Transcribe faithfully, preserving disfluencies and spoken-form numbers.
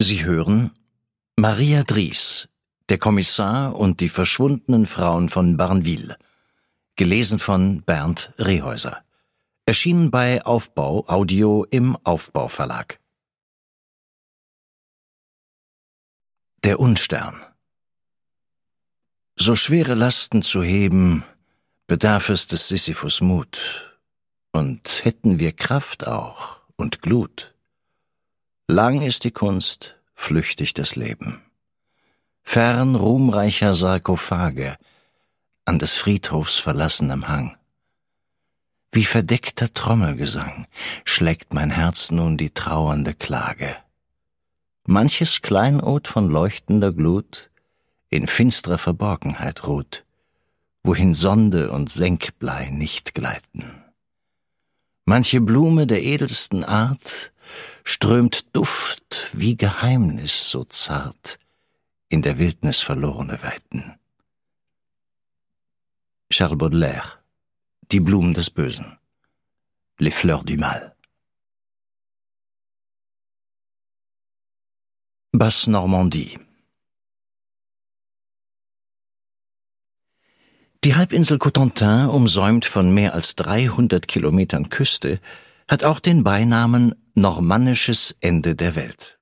Sie hören Maria Dries, der Kommissar und die verschwundenen Frauen von Barneville, gelesen von Bernd Rehäuser, erschienen bei Aufbau Audio im Aufbau Verlag. Der Unstern. So schwere Lasten zu heben, bedarf es des Sisyphus Mut, und hätten wir Kraft auch und Glut. Lang ist die Kunst, flüchtig das Leben. Fern ruhmreicher Sarkophage, an des Friedhofs verlassenem Hang. Wie verdeckter Trommelgesang schlägt mein Herz nun die trauernde Klage. Manches Kleinod von leuchtender Glut in finstrer Verborgenheit ruht, wohin Sonde und Senkblei nicht gleiten. Manche Blume der edelsten Art strömt Duft wie Geheimnis so zart in der Wildnis verlorene Weiten. Charles Baudelaire, Die Blumen des Bösen, Les Fleurs du Mal. Basse Normandie. Die Halbinsel Cotentin, umsäumt von mehr als dreihundert Kilometern Küste, hat auch den Beinamen normannisches Ende der Welt.